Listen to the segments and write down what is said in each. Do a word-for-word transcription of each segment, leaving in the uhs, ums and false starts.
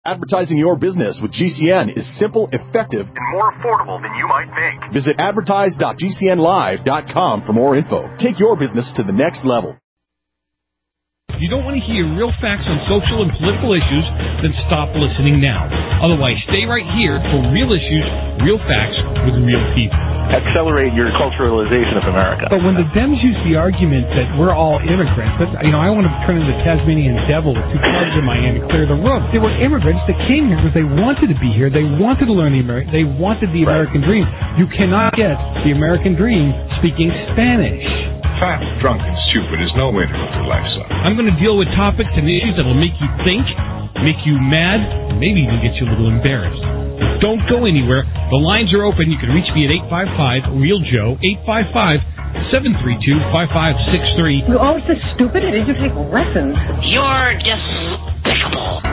Advertising your business with G C N is simple, effective, and more affordable than you might think. Visit advertise dot g c n live dot com for more info. Take your business to the next level. If you don't want to hear real facts on social and political issues, then stop listening now. Otherwise, stay right here for real issues, real facts with real people. Accelerate your culturalization of America. But when the Dems use the argument that we're all immigrants, that, you know, I want to turn into the Tasmanian devil with two clubs in my hand and clear the room. They were immigrants that came here because they wanted to be here. They wanted to learn the American. They wanted the American dream. You cannot get the American dream speaking Spanish. Fat, drunk, and stupid is no way to live your life, son. I'm going to deal with topics and issues that will make you think, make you mad, and maybe even get you a little embarrassed. Don't go anywhere. The lines are open. You can reach me at eight five five, real joe, eight five five, seven three two, five five six three. You're always so stupid. Did you take lessons? You're despicable.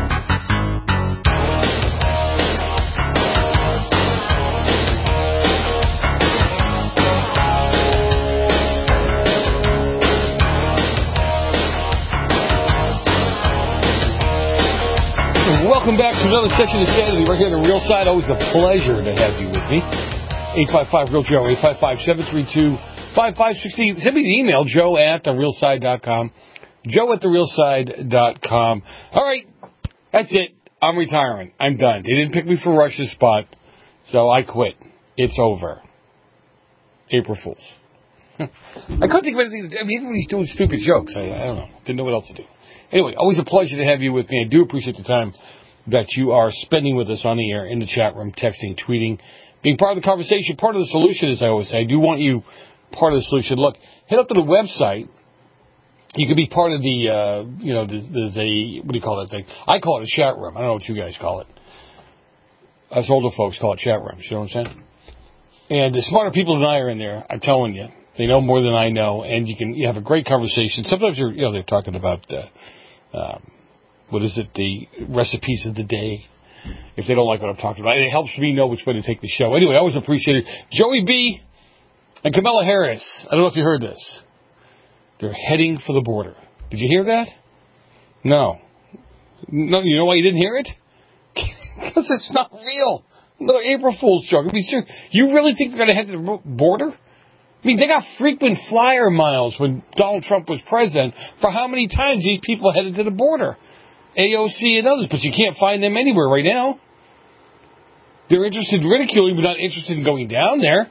Welcome back to another session of Sanity right here on the Real Side. Always a pleasure to have you with me. eight five five, real joe, eight five five, seven three two, five five six zero. Send me the email, joe at the real side dot com. joe at the real side dot com. All right, that's it. I'm retiring. I'm done. They didn't pick me for Rush's spot, so I quit. It's over. April Fools. I couldn't think of anything. I mean, everybody's doing stupid jokes. I, I don't know. Didn't know what else to do. Anyway, always a pleasure to have you with me. I do appreciate the time that you are spending with us on the air, in the chat room, texting, tweeting, being part of the conversation, part of the solution, as I always say. I do want you part of the solution. Look, head up to the website. You can be part of the, uh, you know, there's a, what do you call that thing? I call it a chat room. I don't know what you guys call it. Us older folks call it chat rooms. You know what I'm saying? And the smarter people than I are in there, I'm telling you. They know more than I know, and you can you have a great conversation. Sometimes you're, you know, they're talking about, uh, um, what is it, the recipes of the day. If they don't like what I'm talking about, it helps me know which way to take the show. Anyway, I always appreciate it. Joey B. and Kamala Harris. I don't know if you heard this. They're heading for the border. Did you hear that? No. No. You know why you didn't hear it? Because it's not real. No April Fool's joke. I mean, sir, you really think they're going to head to the border? I mean, they got frequent flyer miles when Donald Trump was president for how many times these people headed to the border. A O C and others, but you can't find them anywhere right now. They're interested in ridiculing, but not interested in going down there.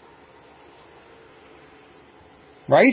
Right?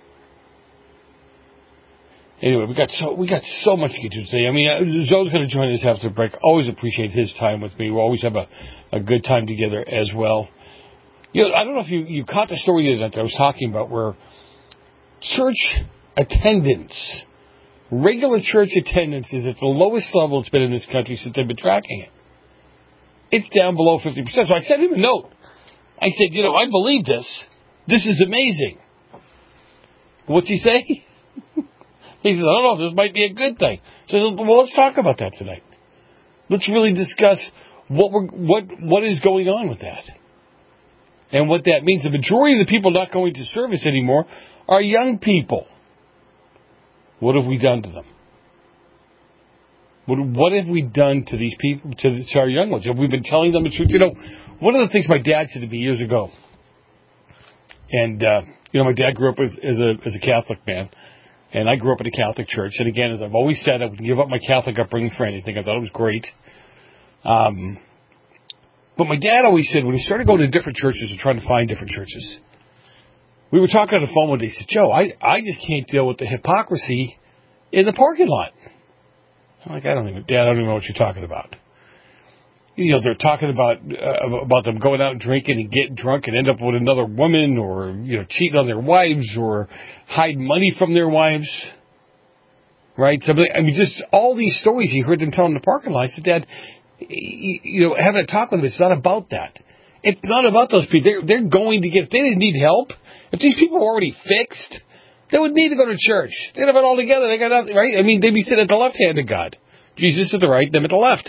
Anyway, we got so we got so much to get to today. I mean, Zoe's going to join us after the break. Always appreciate his time with me. We always have a, a good time together as well. You know, I don't know if you, you caught the story that I was talking about where church attendance, regular church attendance is at the lowest level it's been in this country since they've been tracking it. It's down below fifty percent. So I sent him a note. I said, you know, I believe this. This is amazing. What's he say? He says, I don't know, this might be a good thing. So I said, well, let's talk about that tonight. Let's really discuss what we're, what what is going on with that. And what that means. The majority of the people not going to service anymore are young people. What have we done to them? What, what have we done to these people, to, to our young ones? Have we been telling them the truth? You know, one of the things my dad said to me years ago, and, uh, you know, my dad grew up as, as, a, as a Catholic man, and I grew up in a Catholic church. And again, as I've always said, I would give up my Catholic upbringing for anything. I thought it was great. Um... But my dad always said, when he started going to different churches and trying to find different churches, we were talking on the phone one day. He said, Joe, I, I just can't deal with the hypocrisy in the parking lot. I'm like, I don't even, Dad, I don't even know what you're talking about. You know, they're talking about uh, about them going out and drinking and getting drunk and end up with another woman, or, you know, cheating on their wives, or hide money from their wives. Right? So, I mean, just all these stories he heard them tell in the parking lot. I said, Dad, you know, having a talk with them, it's not about that. It's not about those people. They're, they're going to get, if they didn't need help, if these people were already fixed, they would need to go to church. They'd have it all together. They got nothing, right? I mean, they'd be sitting at the left hand of God. Jesus at the right, them at the left.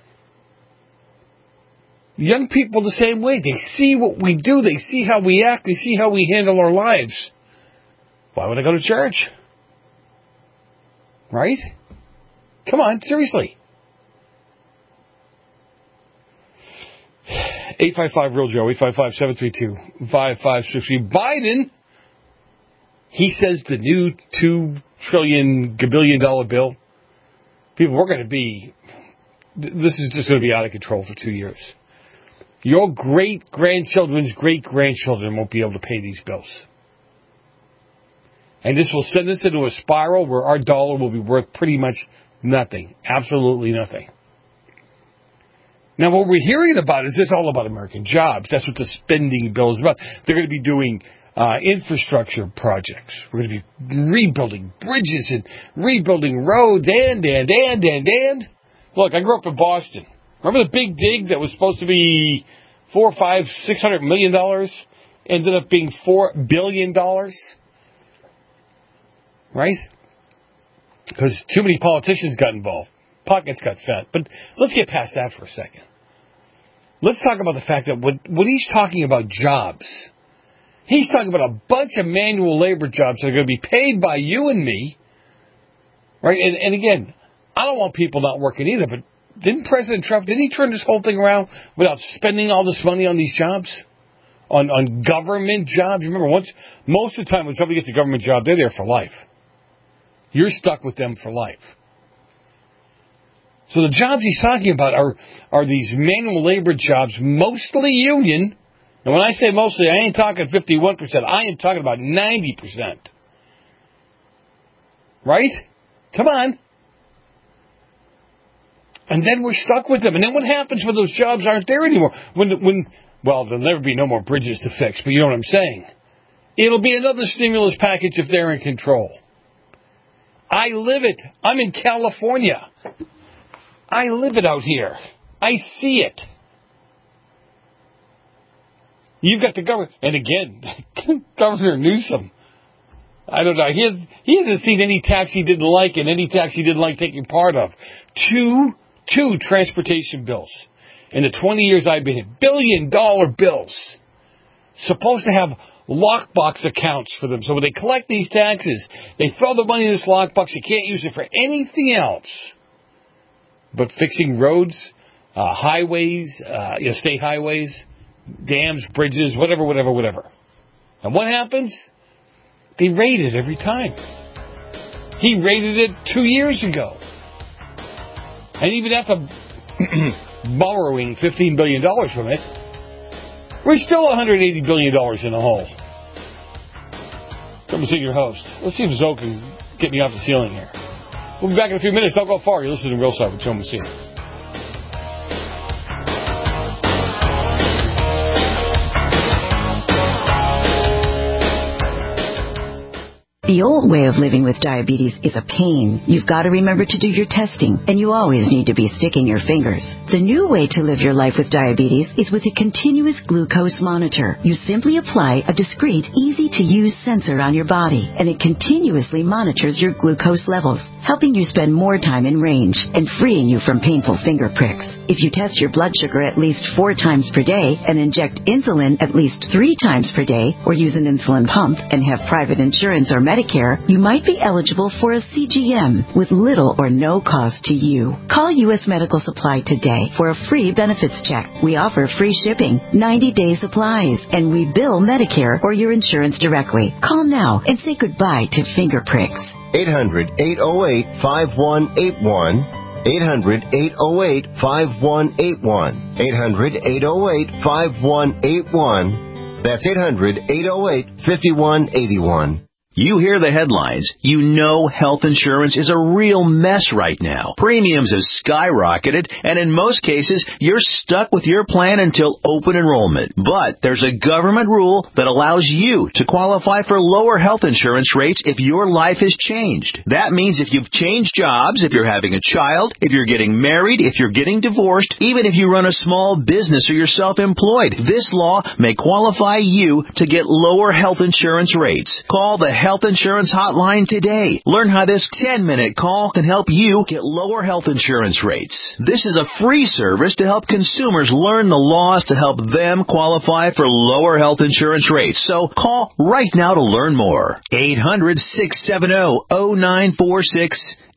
Young people the same way. They see what we do. They see how we act. They see how we handle our lives. Why would I go to church? Right? Come on, seriously. eight five five, real Joe, eight five five, seven three two, five five six three. Biden, he says the new two trillion gabillion dollar bill, people, we're going to be, this is just going to be out of control for two years. Your great-grandchildren's great-grandchildren won't be able to pay these bills. And this will send us into a spiral where our dollar will be worth pretty much nothing. Absolutely nothing. Now, what we're hearing about is this all about American jobs. That's what the spending bill is about. They're going to be doing uh, infrastructure projects. We're going to be rebuilding bridges and rebuilding roads and, and, and, and, and. Look, I grew up in Boston. Remember the big dig that was supposed to be four, five, six hundred million dollars? Ended up being four billion dollars? Right? Because too many politicians got involved. Pockets got fat. But let's get past that for a second. Let's talk about the fact that when, when he's talking about jobs, he's talking about a bunch of manual labor jobs that are going to be paid by you and me. Right? And, and again, I don't want people not working either, but didn't President Trump, didn't he turn this whole thing around without spending all this money on these jobs? On, on government jobs? Remember, once, most of the time when somebody gets a government job, they're there for life. You're stuck with them for life. So the jobs he's talking about are, are these manual labor jobs, mostly union. And when I say mostly, I ain't talking fifty-one percent. I am talking about ninety percent. Right? Come on. And then we're stuck with them. And then what happens when those jobs aren't there anymore? When, when, well, there'll never be no more bridges to fix, but you know what I'm saying. It'll be another stimulus package if they're in control. I live it. I'm in California. I live it out here. I see it. You've got the government. And again, Governor Newsom. I don't know. He, has, he hasn't seen any tax he didn't like and any tax he didn't like taking part of. Two Two transportation bills in the twenty years I've been here. Billion dollar bills. Supposed to have lockbox accounts for them. So when they collect these taxes, they throw the money in this lockbox. You can't use it for anything else but fixing roads, uh, highways, uh, you know, state highways, dams, bridges, whatever, whatever, whatever. And what happens? They raid it every time. He raided it two years ago. And even after borrowing fifteen billion dollars from it, we're still one hundred eighty billion dollars in the hole. Come and see your host. Let's see if Zoe can get me off the ceiling here. We'll be back in a few minutes. Don't go far. You're listening to Real Side with Joe Messina. The old way of living with diabetes is a pain. You've got to remember to do your testing, and you always need to be sticking your fingers. The new way to live your life with diabetes is with a continuous glucose monitor. You simply apply a discreet, easy-to-use sensor on your body, and it continuously monitors your glucose levels, helping you spend more time in range and freeing you from painful finger pricks. If you test your blood sugar at least four times per day and inject insulin at least three times per day, or use an insulin pump and have private insurance or Medicare, you might be eligible for a C G M with little or no cost to you. Call U S Medical Supply today for a free benefits check. We offer free shipping, ninety-day supplies, and we bill Medicare or your insurance directly. Call now and say goodbye to finger pricks. eight hundred, eight oh eight, five one eight one. eight hundred, eight oh eight, five one eight one. eight hundred, eight oh eight, five one eight one. That's eight hundred, eight oh eight, five one eight one. You hear the headlines. You know health insurance is a real mess right now. Premiums have skyrocketed, and in most cases, you're stuck with your plan until open enrollment. But there's a government rule that allows you to qualify for lower health insurance rates if your life has changed. That means if you've changed jobs, if you're having a child, if you're getting married, if you're getting divorced, even if you run a small business or you're self-employed, this law may qualify you to get lower health insurance rates. Call the Health Insurance Hotline today. Learn how this ten-minute call can help you get lower health insurance rates. This is a free service to help consumers learn the laws to help them qualify for lower health insurance rates. So call right now to learn more. eight hundred, six seven zero, zero nine four six.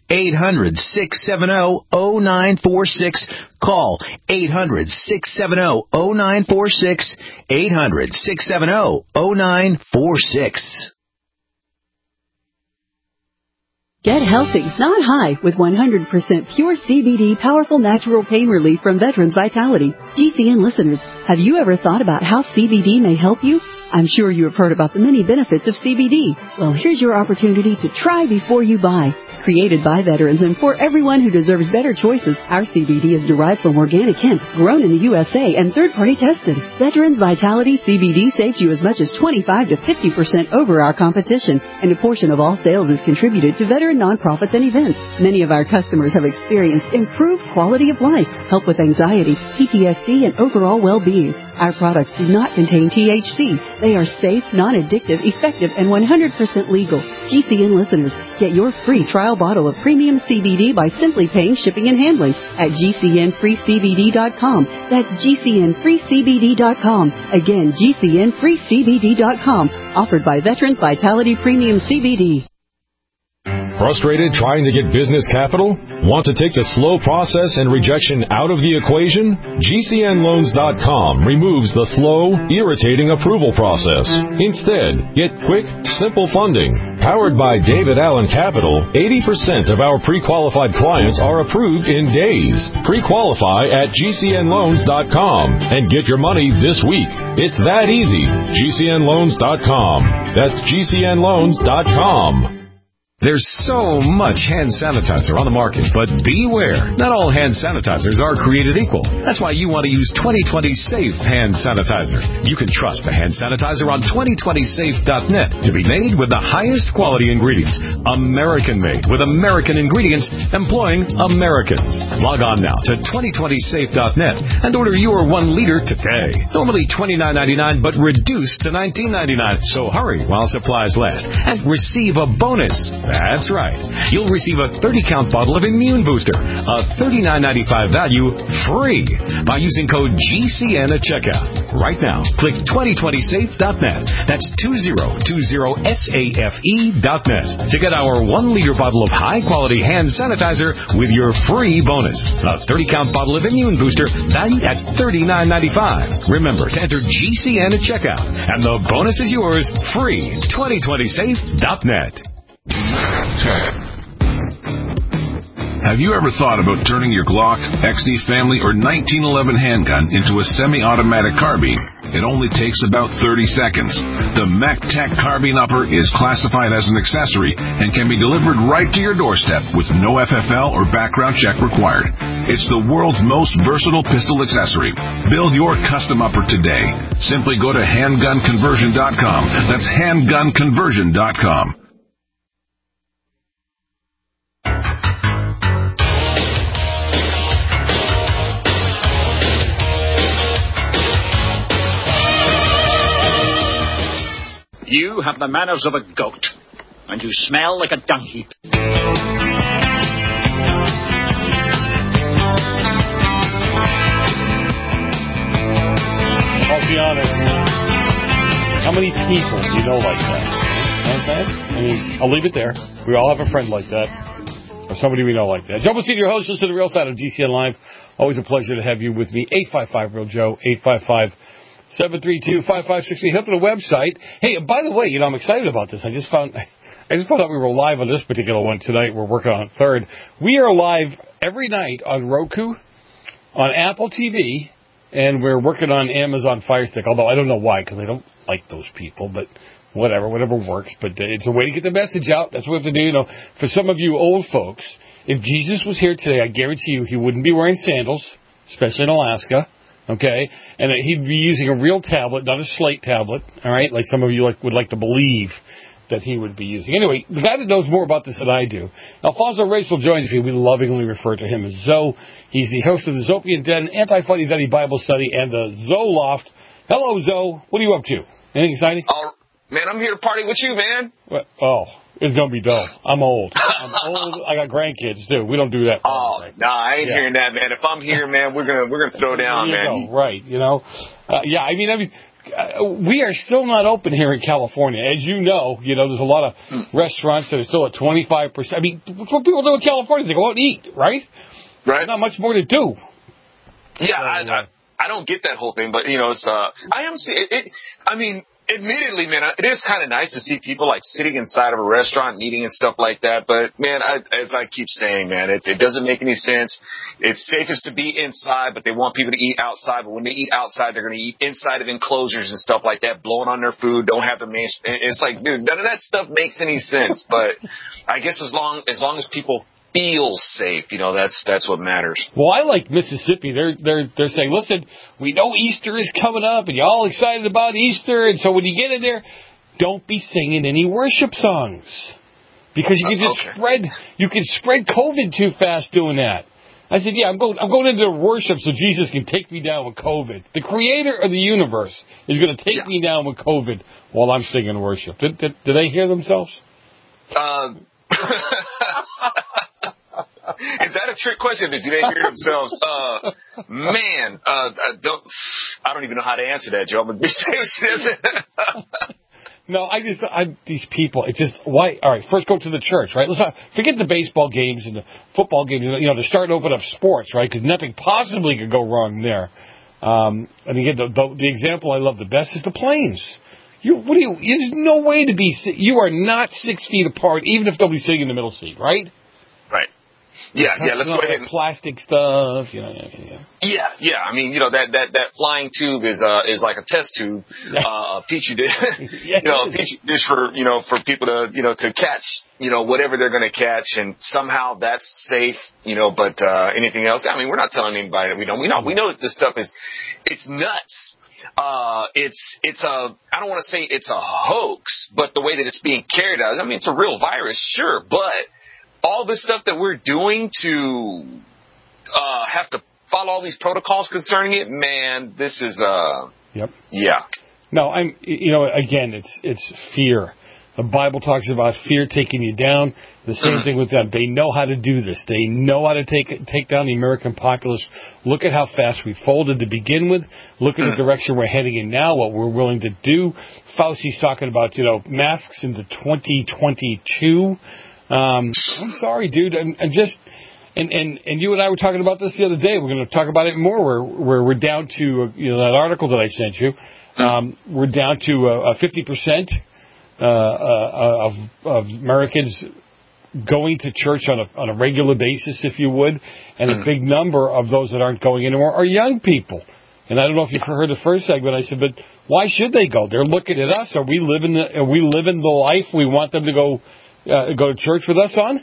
eight hundred, six seven zero, zero nine four six. Call eight hundred, six seven zero, zero nine four six, eight hundred, six seven zero, zero nine four six. Get healthy, not high, with one hundred percent pure C B D powerful natural pain relief from Veterans Vitality. G C N listeners, have you ever thought about how C B D may help you? I'm sure you have heard about the many benefits of C B D. Well, here's your opportunity to try before you buy. Created by veterans and for everyone who deserves better choices, our C B D is derived from organic hemp, grown in the U S A and third-party tested. Veterans Vitality C B D saves you as much as twenty-five to fifty percent over our competition, and a portion of all sales is contributed to veteran nonprofits and events. Many of our customers have experienced improved quality of life, help with anxiety, P T S D, and overall well-being. Our products do not contain T H C. They are safe, non-addictive, effective, and one hundred percent legal. G C N listeners, get your free trial bottle of premium C B D by simply paying shipping and handling at G C N free C B D dot com. That's G C N free C B D dot com. Again, G C N free C B D dot com. Offered by Veterans Vitality Premium C B D. Frustrated trying to get business capital? Want to take the slow process and rejection out of the equation? G C N loans dot com removes the slow, irritating approval process. Instead, get quick, simple funding. Powered by David Allen Capital, eighty percent of our pre-qualified clients are approved in days. Pre-qualify at G C N loans dot com and get your money this week. It's that easy. G C N loans dot com. That's G C N loans dot com. There's so much hand sanitizer on the market, but beware. Not all hand sanitizers are created equal. That's why you want to use twenty twenty Safe Hand Sanitizer. You can trust the hand sanitizer on twenty twenty safe dot net to be made with the highest quality ingredients. American-made with American ingredients, employing Americans. Log on now to twenty twenty safe dot net and order your one liter today. Normally twenty-nine ninety-nine, but reduced to nineteen ninety-nine. So hurry while supplies last and receive a bonus. That's right. You'll receive a thirty count bottle of Immune Booster, a thirty-nine ninety-five value, free by using code G C N at checkout. Right now, click twenty twenty safe dot net. That's twenty twenty safe dot net to get our one liter bottle of high-quality hand sanitizer with your free bonus. A thirty count bottle of Immune Booster valued at thirty-nine ninety-five. Remember to enter G C N at checkout, and the bonus is yours, free. twenty twenty safe dot net. Have you ever thought about turning your Glock, X D Family, or nineteen eleven handgun into a semi-automatic carbine? It only takes about thirty seconds. The MacTac Carbine Upper is classified as an accessory and can be delivered right to your doorstep with no F F L or background check required. It's the world's most versatile pistol accessory. Build your custom upper today. Simply go to handgun conversion dot com. That's handgun conversion dot com. You have the manners of a goat, and you smell like a dung heap. I'll be honest. How many people do you know like that? Okay? I mean, I'll leave it there. We all have a friend like that, or somebody we know like that. Joe Messina, your host, listen to The Real Side of G C N Live. Always a pleasure to have you with me. eight five five real Joe, eight five five seven three two, five five six eight. Head up to the website. Hey, by the way, you know, I'm excited about this. I just found I just found out we were live on this particular one tonight. We're working on a third. We are live every night on Roku, on Apple T V, and we're working on Amazon Fire Stick, although I don't know why, because I don't like those people, but whatever, whatever works. But it's a way to get the message out. That's what we have to do. You know, for some of you old folks, if Jesus was here today, I guarantee you he wouldn't be wearing sandals, especially in Alaska. Okay, and he'd be using a real tablet, not a slate tablet, all right, like some of you like would like to believe that he would be using. Anyway, the guy that knows more about this than I do, Alfonso Rachel joins me. We lovingly refer to him as Zoe. He's the host of the Zopian Den, Anti-Funny Duddy Bible Study, and the Zoe Loft. Hello, Zoe. What are you up to? Anything exciting? Oh, man, I'm here to party with you, man. What? Oh, it's going to be dull. I'm old. I'm old. I got grandkids, too. We don't do that. Oh, no, nah, I ain't yeah. hearing that, man. If I'm here, man, we're going to we're gonna throw down, man. Go. Right, you know. Uh, yeah, I mean, I mean, uh, we are still not open here in California. As you know, you know, there's a lot of mm. restaurants that are still at twenty-five percent. I mean, what people do in California, they go out and eat, right? Right. There's not much more to do. Yeah, so, I, I, I don't get that whole thing, but, you know, it's, uh, I am, it, it, I mean, admittedly, man, it is kind of nice to see people like sitting inside of a restaurant and eating and stuff like that. But man, I, as I keep saying, man, it, it doesn't make any sense. It's safest to be inside, but they want people to eat outside. But when they eat outside, they're going to eat inside of enclosures and stuff like that, blowing on their food. Don't have the main. It's like, dude, none of that stuff makes any sense. But I guess as long as long as people feel safe, you know, that's that's what matters. Well, I like Mississippi. They're they're they're saying, listen, we know Easter is coming up, and you're all excited about Easter, and so when you get in there, don't be singing any worship songs because you can just uh, okay. spread you can spread COVID too fast doing that. I said, yeah, I'm going I'm going into worship so Jesus can take me down with COVID. The Creator of the universe is going to take yeah. me down with COVID while I'm singing worship. Did did, did they hear themselves? Uh. Is that a trick question? Did they hear themselves? Uh, man, uh, I don't, I don't even know how to answer that, Joe. I'm gonna be serious. No, I just, I these people. It's just why. All right, first go to the church, right? Let's not, forget the baseball games and the football games. You know, they're starting to open up sports, right? Because nothing possibly could go wrong there. Um, and again, the, the, the example I love the best is the planes. You, what do you? There's no way to be. You are not six feet apart, even if nobody's sitting in the middle seat, right? Right. Yeah, yeah. Let's go ahead. And, plastic stuff. You know, yeah, yeah. Yeah, yeah. I mean, you know that that that flying tube is uh is like a test tube, uh, a petri dish. You know, a petri dish for you know for people to you know to catch you know whatever they're going to catch, and somehow that's safe. You know, but uh, anything else? I mean, we're not telling anybody that we don't. We know we know that this stuff is it's nuts. Uh, it's it's a I don't want to say it's a hoax, but the way that it's being carried out. I mean, it's a real virus, sure, but all this stuff that we're doing to uh, have to follow all these protocols concerning it, man, this is uh, yep, yeah. No, I'm you know again, it's it's fear. The Bible talks about fear taking you down. The same mm-hmm. thing with them. They know how to do this. They know how to take take down the American populace. Look at how fast we folded to begin with. Look at mm-hmm. the direction we're heading in now, what we're willing to do. Fauci's talking about, you know, masks into twenty twenty-two. Um, I'm sorry, dude. I'm, I'm just... And, and, and you and I were talking about this the other day. We're going to talk about it more where, where we're down to, you know, that article that I sent you. Um, we're down to uh, fifty percent uh, uh, of, of Americans going to church on a on a regular basis, if you would, and a big number of those that aren't going anymore are young people. And I don't know if you've heard the first segment. I said, but why should they go? They're looking at us. Are we living the, are we living the life we want them to go uh, go to church with us on?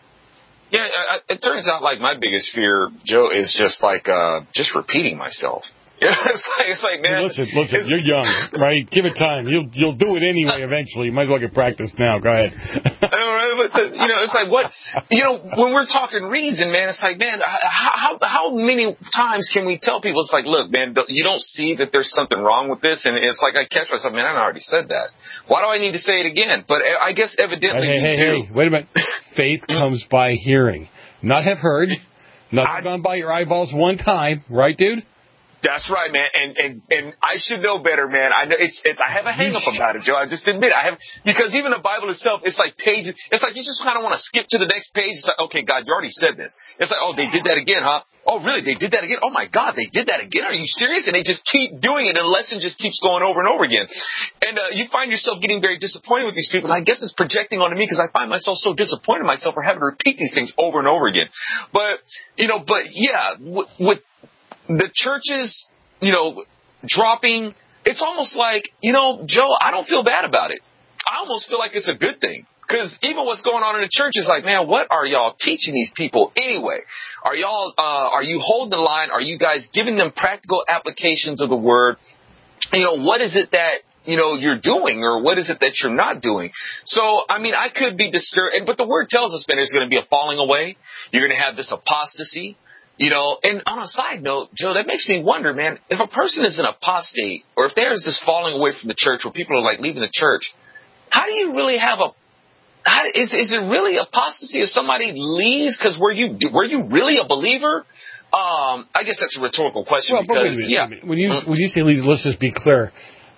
Yeah, it turns out like my biggest fear, Joe, is just like uh, just repeating myself. Yeah, it's like, it's like man. Listen, listen, you're young, right? Give it time. You'll you'll do it anyway eventually. You might as well get practice now. Go ahead. I know, right? But the, you know, it's like what you know when we're talking reason, man. It's like, man, how how many times can we tell people? It's like, look, man, you don't see that there's something wrong with this, and it's like I catch myself, man. I already said that. Why do I need to say it again? But I guess evidently hey, hey, you hey, do. Hey, wait a minute. Faith comes by hearing, not have heard. Not gone by your eyeballs one time, right, dude? That's right, man, and and and I should know better, man. I know it's it's. I have a hang up about it, Joe. I just admit it. I have because even the Bible itself, it's like pages. It's like you just kind of want to skip to the next page. It's like, okay, God, you already said this. It's like, oh, they did that again, huh? Oh, really? They did that again? Oh my God, they did that again? Are you serious? And they just keep doing it, and the lesson just keeps going over and over again. And uh, you find yourself getting very disappointed with these people. I guess it's projecting onto me because I find myself so disappointed in myself for having to repeat these things over and over again. But you know, but yeah, with, with the churches, you know, dropping, it's almost like, you know, Joe, I don't feel bad about it. I almost feel like it's a good thing. Because even what's going on in the church is like, man, what are y'all teaching these people anyway? Are y'all, uh, are you holding the line? Are you guys giving them practical applications of the word? You know, what is it that, you know, you're doing, or what is it that you're not doing? So, I mean, I could be discouraged, but the word tells us, man, there's going to be a falling away. You're going to have this apostasy. You know, and on a side note, Joe, that makes me wonder, man, if a person is an apostate, or if there's this falling away from the church where people are like leaving the church, how do you really have a, how, is is it really apostasy if somebody leaves? Because were you were you really a believer? Um, I guess that's a rhetorical question. Well, because but wait a minute, yeah, wait a minute. when you mm-hmm. when you say leave, let's just be clear.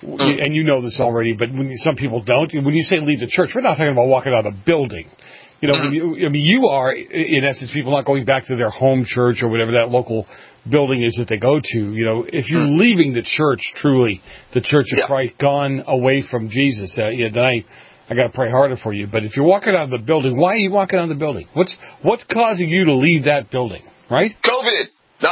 mm. and you know this already, but when you, some people don't, when you say leave the church, we're not talking about walking out of a building. You know, when you, I mean, you are, in essence, people not going back to their home church or whatever that local building is that they go to. You know, if you're mm. leaving the church, truly, the Church of yeah. Christ, gone away from Jesus, uh, yeah, then I, I got to pray harder for you. But if you're walking out of the building, why are you walking out of the building? What's what's causing you to leave that building, right? COVID. No,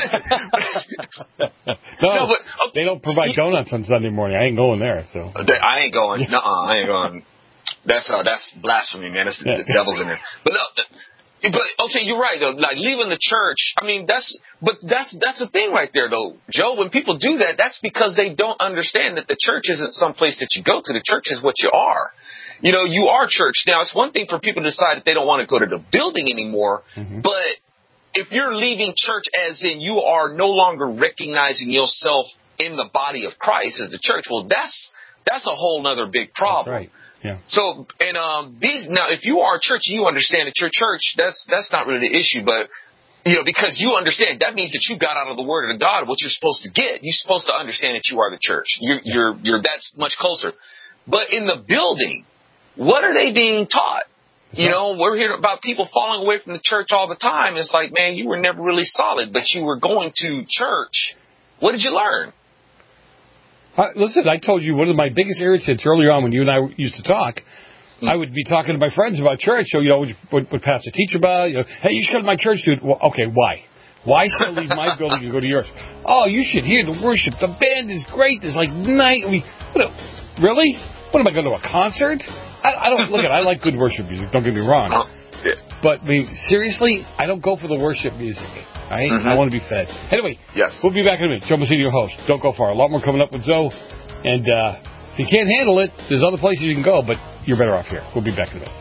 no, no but, okay. They don't provide donuts on Sunday morning. I ain't going there. So I ain't going. No, I ain't going. That's uh, that's blasphemy, man. That's, the devil's in there. But uh, but okay, you're right though. Like leaving the church. I mean, that's but that's that's the thing right there though, Joe. When people do that, that's because they don't understand that the church isn't some place that you go to. The church is what you are. You know, you are church. Now, it's one thing for people to decide that they don't want to go to the building anymore, mm-hmm. but if you're leaving church as in you are no longer recognizing yourself in the body of Christ as the church, well, that's that's a whole other big problem. That's right. Yeah. So, and um, these now, if you are a church and you understand that you're church, that's that's not really the issue. But you know, because you understand, that means that you got out of the Word of God what you're supposed to get. You're supposed to understand that you are the church. You're you're you're that's much closer. But in the building, what are they being taught? You know, we're hearing about people falling away from the church all the time. It's like, man, you were never really solid, but you were going to church. What did you learn? Uh, listen, I told you one of my biggest irritants earlier on when you and I used to talk. Mm-hmm. I would be talking to my friends about church. So, you know, what, what Pastor teach about? You know, hey, you should go to my church, dude. Well, okay, why? Why should I leave my building and go to yours? Oh, you should hear the worship. The band is great. There's like night. We, what, really? What am I going to a concert? I, I don't look at. I like good worship music. Don't get me wrong, but I mean, seriously, I don't go for the worship music. Right? Mm-hmm. I want to be fed. Anyway, yes, we'll be back in a minute. Joe Messina, your host. Don't go far. A lot more coming up with Zoe, and uh, if you can't handle it, there's other places you can go, but you're better off here. We'll be back in a minute.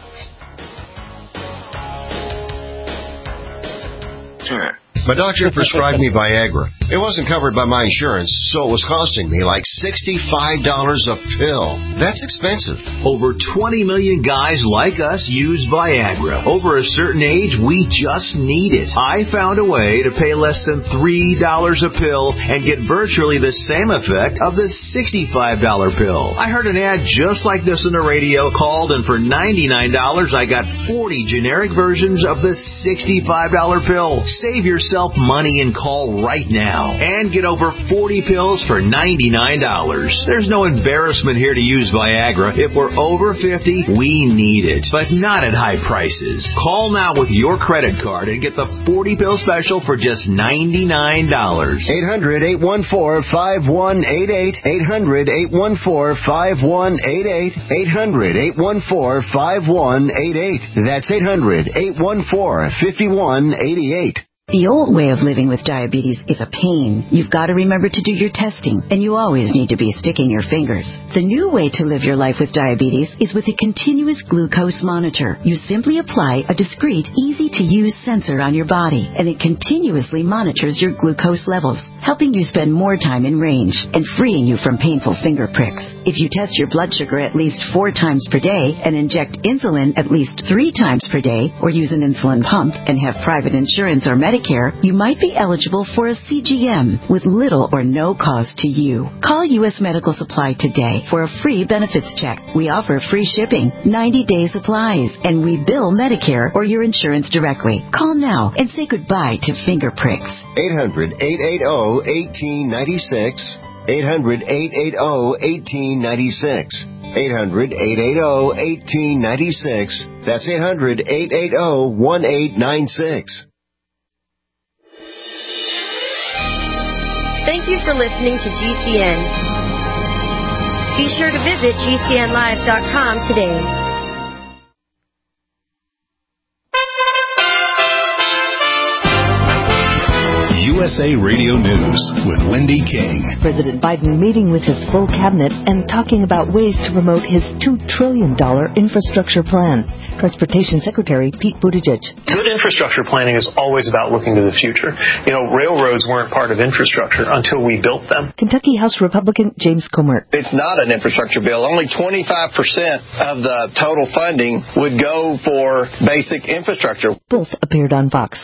Sure. My doctor prescribed me Viagra. It wasn't covered by my insurance, so it was costing me like sixty-five dollars a pill. That's expensive. Over twenty million guys like us use Viagra. Over a certain age, we just need it. I found a way to pay less than three dollars a pill and get virtually the same effect of the sixty-five dollars pill. I heard an ad just like this on the radio, called, and for ninety-nine dollars, I got forty generic versions of the sixty-five dollars pill. Save yourself money and call right now and get over forty pills for ninety-nine dollars. There's no embarrassment here to use Viagra. If we're over fifty, we need it, but not at high prices. Call now with your credit card and get the forty pill special for just ninety-nine dollars. eight hundred, eight one four, five one eight eight. eight hundred, eight one four, five one eight eight. eight hundred, eight one four, five one eight eight. That's eight hundred, eight one four, five one eight eight. The old way of living with diabetes is a pain. You've got to remember to do your testing, and you always need to be sticking your fingers. The new way to live your life with diabetes is with a continuous glucose monitor. You simply apply a discreet, easy-to-use sensor on your body, and it continuously monitors your glucose levels, helping you spend more time in range and freeing you from painful finger pricks. If you test your blood sugar at least four times per day and inject insulin at least three times per day, or use an insulin pump and have private insurance or Medicare, you might be eligible for a C G M with little or no cost to you. Call U S Medical Supply today for a free benefits check. We offer free shipping, ninety-day supplies, and we bill Medicare or your insurance directly. Call now and say goodbye to finger pricks. eight hundred, eight eight zero, one eight nine six. eight hundred, eight eight zero, one eight nine six. eight hundred, eight eight zero, one eight nine six. That's eight hundred, eight eight zero, one eight nine six. Thank you for listening to G C N. Be sure to visit G C N live dot com today. U S A Radio News with Wendy King. President Biden meeting with his full cabinet and talking about ways to promote his two trillion dollars infrastructure plan. Transportation Secretary Pete Buttigieg. Good infrastructure planning is always about looking to the future. You know, railroads weren't part of infrastructure until we built them. Kentucky House Republican James Comer. It's not an infrastructure bill. Only twenty-five percent of the total funding would go for basic infrastructure. Both appeared on Fox.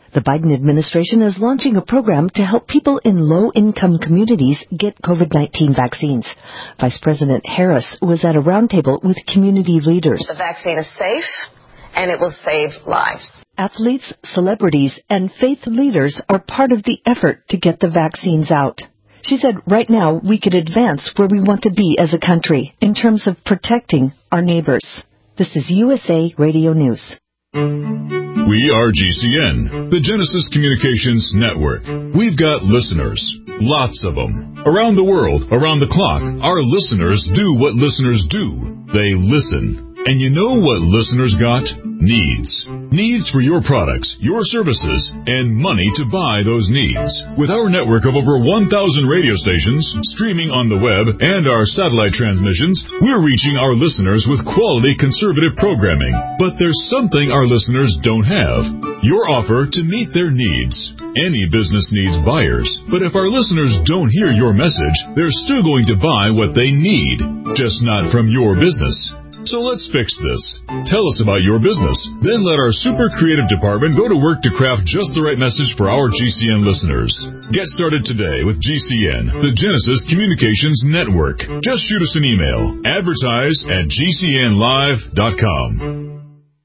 The Biden administration is launching a program to help people in low-income communities get COVID nineteen vaccines. Vice President Harris was at a roundtable with community leaders. The vaccine is safe, and it will save lives. Athletes, celebrities, and faith leaders are part of the effort to get the vaccines out. She said right now we could advance where we want to be as a country in terms of protecting our neighbors. This is U S A Radio News. We are G C N, the Genesis Communications Network. We've got listeners, lots of them. Around the world, around the clock, our listeners do what listeners do. They listen. And you know what listeners got? Needs. Needs for your products, your services, and money to buy those needs. With our network of over one thousand radio stations, streaming on the web, and our satellite transmissions, we're reaching our listeners with quality conservative programming. But there's something our listeners don't have. Your offer to meet their needs. Any business needs buyers, but if our listeners don't hear your message, they're still going to buy what they need, just not from your business. So let's fix this. Tell us about your business. Then let our super creative department go to work to craft just the right message for our G C N listeners. Get started today with G C N, the Genesis Communications Network. Just shoot us an email. Advertise at G C N live dot com.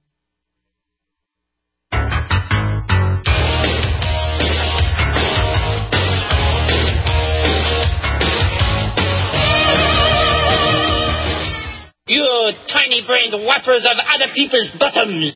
You tiny-brained whappers of other people's bottoms!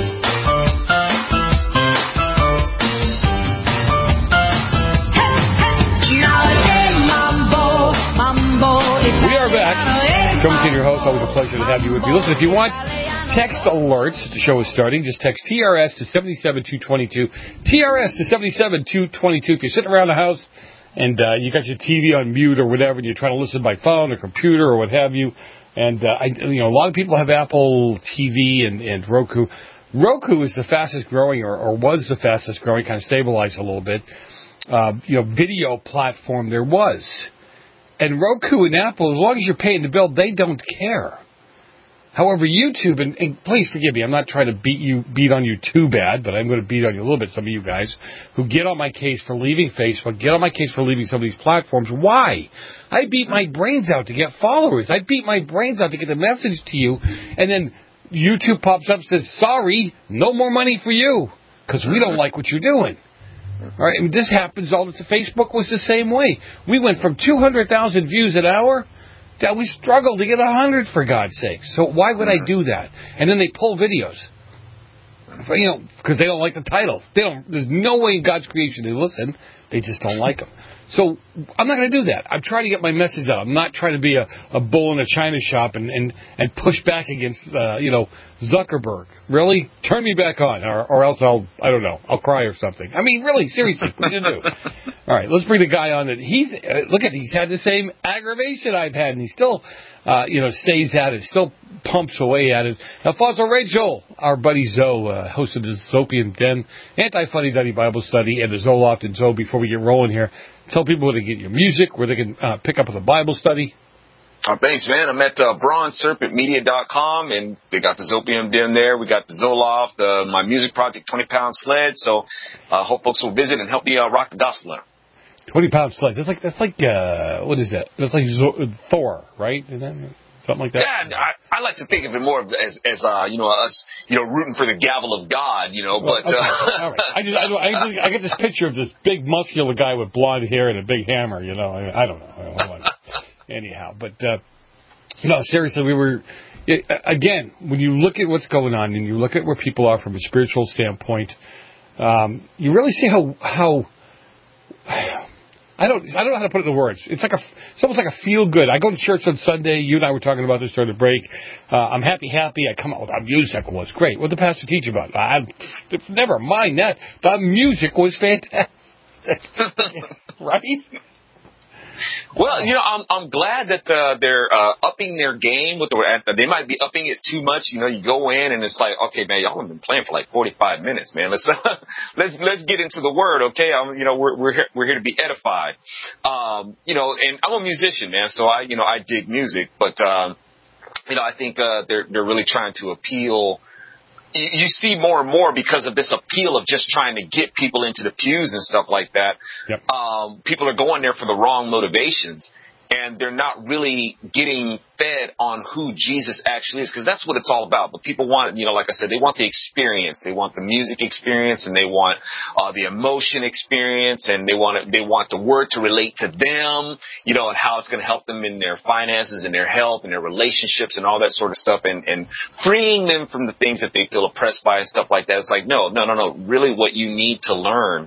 We are back. Come to your host. Always a pleasure to have you with me. Listen, if you want text alerts, the show is starting. Just text T R S to seven seven two two two. T R S to seven seven two two two. If you're sitting around the house and uh, you got your T V on mute or whatever, and you're trying to listen by phone or computer or what have you, and uh, I, you know, a lot of people have Apple T V and, and Roku. Roku is the fastest growing, or, or was the fastest growing, kind of stabilized a little bit. Uh, you know, video platform there was, and Roku and Apple, as long as you're paying the bill, they don't care. However, YouTube, and, and please forgive me, I'm not trying to beat you, beat on you too bad, but I'm going to beat on you a little bit. Some of you guys who get on my case for leaving Facebook, get on my case for leaving some of these platforms. Why? I beat my brains out to get followers. I beat my brains out to get the message to you, and then YouTube pops up and says, sorry, no more money for you, because we don't like what you're doing. All right, and this happens all the time. Facebook was the same way. We went from two hundred thousand views an hour that we struggled to get one hundred, for God's sake. So why would I do that? And then they pull videos, for, you know, because they don't like the title. They don't. There's no way in God's creation they listen. They just don't like them. So I'm not going to do that. I'm trying to get my message out. I'm not trying to be a, a bull in a china shop and, and, and push back against, uh, you know, Zuckerberg. Really? Turn me back on, or, or else I'll, I don't know, I'll cry or something. I mean, really, seriously, what do you do? All right, let's bring the guy on that he's, uh, look at, he's had the same aggravation I've had, and he still, uh, you know, stays at it, still pumps away at it. Alfonso Rachel, our buddy Zoe, uh, host of the Zopian Den, Anti-Funny Duddy Bible Study, and the Zoloft and Zoe. Before we get rolling here, tell people where to get your music, where they can uh, pick up with the Bible study. Oh, thanks, man. I'm at uh, bronze serpent media dot com, and they got the Zopium Den there. We got the Zoloft, uh, my music project, twenty pound sled. So I uh, hope folks will visit and help me uh, rock the gospel out. twenty pound sleds. That's like, that's like uh, what is that? That's like Zo- Thor, right? Is that something like that? Yeah, I, I like to think of it more as, as uh, you know, us, you know, rooting for the gavel of God, you know, but... Okay. Uh, all right. I just, I, I, just, I get this picture of this big muscular guy with blonde hair and a big hammer, you know. I, I don't know. I don't know. Anyhow, but... Uh, You know, seriously, we were, it, again, when you look at what's going on and you look at where people are from a spiritual standpoint, um, you really see how, how, I don't, I don't know how to put it into words. It's like a, it's almost like a feel good. I go to church on Sunday. You and I were talking about this during the break. Uh, I'm happy, happy. I come out with our music was great. What did the pastor teach about? I, never mind that. The music was fantastic. Right? Well, you know, I'm I'm glad that uh, they're uh, upping their game with the. They might be upping it too much. You know, you go in and it's like, okay, man, y'all have been playing for like forty-five minutes, man. Let's uh, let's let's get into the word, okay? I'm, you know, we're we're here, we're here to be edified. Um, you know, and I'm a musician, man, so I you know I dig music, but um, you know, I think uh, they're they're really trying to appeal you, you see more and more because of this appeal of just trying to get people into the pews and stuff like that. Yep. Um, people are going there for the wrong motivations. And they're not really getting fed on who Jesus actually is, because that's what it's all about. But people want, you know, like I said, they want the experience. They want the music experience, and they want uh, the emotion experience, and they want it, they want the word to relate to them, you know, and how it's going to help them in their finances and their health and their relationships and all that sort of stuff, and, and freeing them from the things that they feel oppressed by and stuff like that. It's like, no, no, no, no. Really, what you need to learn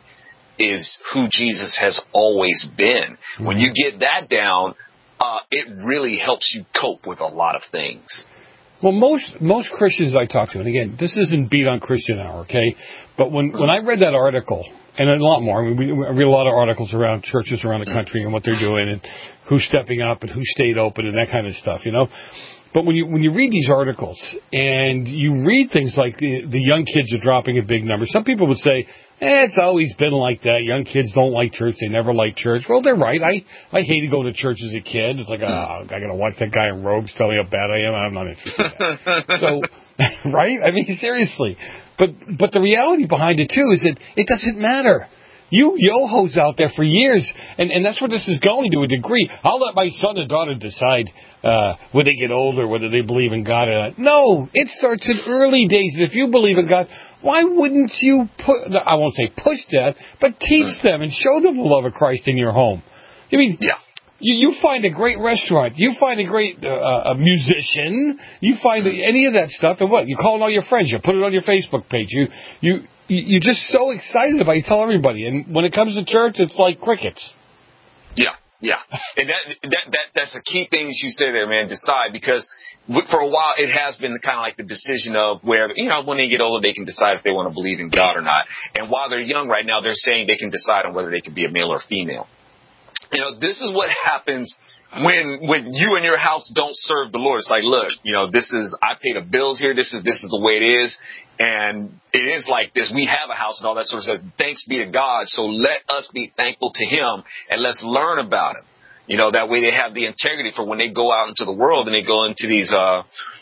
is who Jesus has always been. Mm-hmm. When you get that down, uh, it really helps you cope with a lot of things. Well, most most Christians I talk to, and again, this isn't Beat on Christian Hour, okay? But when, mm-hmm. when I read that article, and a lot more, I mean, we, we read a lot of articles around churches around the country and what they're doing and who's stepping up and who stayed open and that kind of stuff, you know? But when you when you read these articles and you read things like the, the young kids are dropping a big number, some people would say, eh, it's always been like that. Young kids don't like church. They never like church. Well, they're right. I, I hated going to church as a kid. It's like, oh, I got to watch that guy in Rogues tell me how bad I am. I'm not interested in that. So, right? I mean, seriously. But but the reality behind it, too, is that it doesn't matter. You yo-hos out there for years, and, and that's where this is going to a degree. I'll let my son and daughter decide uh, when they get older whether they believe in God or not. No, it starts in early days. And if you believe in God, why wouldn't you put, I won't say push that, but teach them and show them the love of Christ in your home? I mean, yeah. you, you find a great restaurant, you find a great uh, a musician, you find any of that stuff, and what? You call all your friends, you put it on your Facebook page, you you. You're just so excited about it. You tell everybody. And when it comes to church, it's like crickets. Yeah, yeah. And that, that, that that's a key thing you say there, man. Decide, because for a while it has been kind of like the decision of where, you know, when they get older, they can decide if they want to believe in God or not. And while they're young right now, they're saying they can decide on whether they can be a male or female. You know, this is what happens when when you and your house don't serve the Lord. It's like, look, you know, this is, I pay the bills here. This is this is the way it is. And it is like this. We have a house and all that sort of stuff. Thanks be to God. So let us be thankful to Him, and let's learn about Him. You know, that way they have the integrity for when they go out into the world and they go into these uh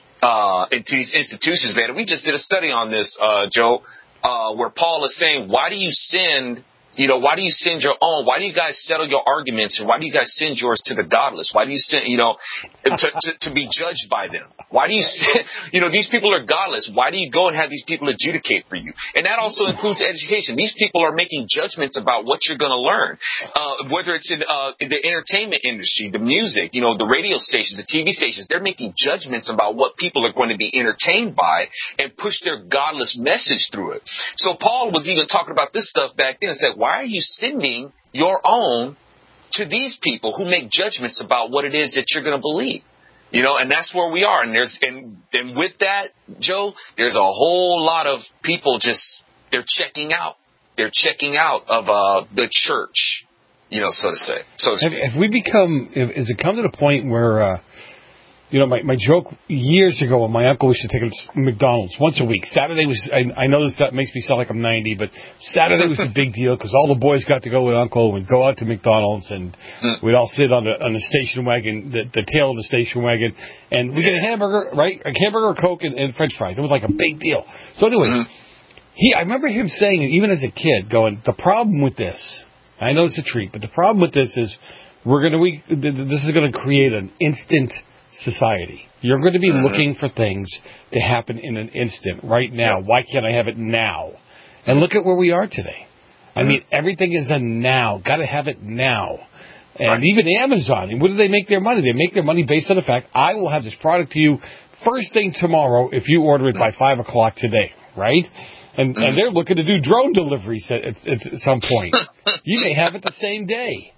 uh into these institutions, man. And we just did a study on this, uh, Joe, uh, where Paul is saying, why do you send You know, why do you send your own? Why do you guys settle your arguments? And why do you guys send yours to the godless? Why do you send, you know, to, to, to be judged by them? Why do you send, you know, these people are godless. Why do you go and have these people adjudicate for you? And that also includes education. These people are making judgments about what you're going to learn, uh, whether it's in, uh, in the entertainment industry, the music, you know, the radio stations, the T V stations. They're making judgments about what people are going to be entertained by and push their godless message through it. So Paul was even talking about this stuff back then and said, why are you sending your own to these people who make judgments about what it is that you're going to believe? You know, and that's where we are. And there's, and, and with that, Joe, there's a whole lot of people just, they're checking out. They're checking out of uh, the church, you know, so to say. So to speak. Have, have we become, has it come to the point where, uh, you know, my, my joke years ago when my uncle used to take us to McDonald's once a week. Saturday was, I, I know this that makes me sound like I'm ninety, but Saturday was the big deal because all the boys got to go with Uncle. We'd go out to McDonald's and we'd all sit on the on the station wagon, the, the tail of the station wagon, and we get a hamburger, right? A hamburger, Coke, and, and French fries. It was like a big deal. So anyway, he, I remember him saying, even as a kid, going, the problem with this, I know it's a treat, but the problem with this is we're going to, we, this is going to create an instant society. You're going to be mm-hmm. looking for things to happen in an instant, right now. Yep. Why can't I have it now? And look at where we are today. Mm-hmm. I mean, everything is a now. Got to have it now. And right. even Amazon, and what do they make their money? They make their money based on the fact, I will have this product to you first thing tomorrow if you order it by five o'clock today, right? And mm-hmm. and they're looking to do drone deliveries at, at, at some point. You may have it the same day.